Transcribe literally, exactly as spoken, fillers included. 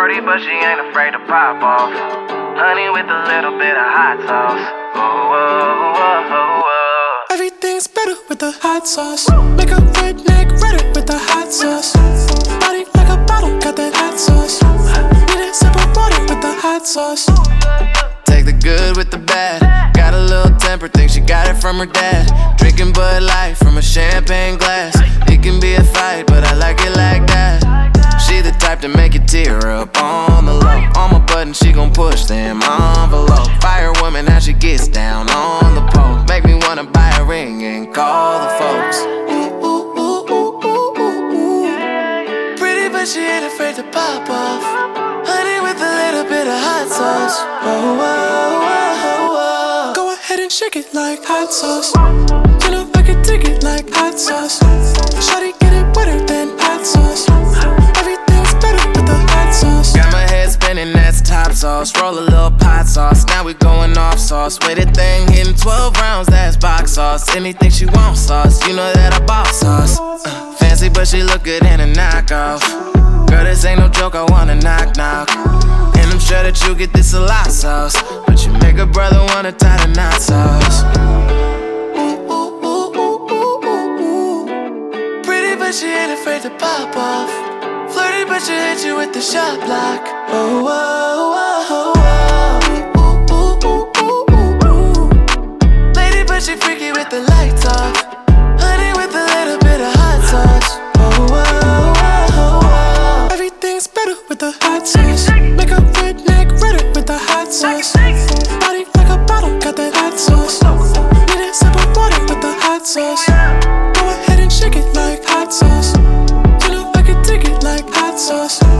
Shorty, but she ain't afraid to pop off. Honey with a little bit of hot sauce. Oh, oh, oh, oh, oh. Everything's better with the hot sauce. Make a redneck redder with the hot sauce. Body like a bottle, got that hot sauce. Need a sip of water with the hot sauce. Take the good with the bad. Got a little temper, think she got it from her dad. Drinking Bud Light from a champagne glass. It can be a fight, but I like it like that. She the type to make you tear up on the low. On my button, she gon' push them envelope. Fire woman, how she gets down on the pole. Make me wanna buy a ring and call the folks. Ooh, ooh, ooh, ooh, ooh, ooh, ooh. Pretty, but she ain't afraid to pop off. Honey with a little bit of hot sauce. Oh, oh, oh, oh, oh. Go ahead and shake it like hot sauce. You know I can take it like hot sauce. Shawty get it wetter than hot sauce. Everything's better with the hot sauce. Got my head spinning, that's top sauce. Roll a little pot sauce, now we going off sauce. With a thing hitting twelve rounds, that's box sauce. Anything she wants sauce, you know that I bought sauce. uh, Fancy but she look good in a knockoff. Girl, this ain't no joke, I wanna knock knock. And I'm sure that you get this a lot sauce, but you make a brother wanna tie the knot sauce. Ooh, ooh, ooh, ooh, ooh, ooh, ooh. Pretty but she ain't afraid to pop off. Flirty but she hit you with the shot block. Oh, oh, oh, oh, oh. Ooh, ooh, ooh, ooh, ooh. Lady but she freaky with the lights off. Honey with a little bit of hot sauce. Oh, oh, oh, oh, oh. Everything's better with the hot sauce. Make a redneck redder with the hot sauce. Body like a bottle, got that hot sauce. Need a sip of water with the hot sauce. Go ahead and shake it like hot sauce. You know I can take it like hot sauce.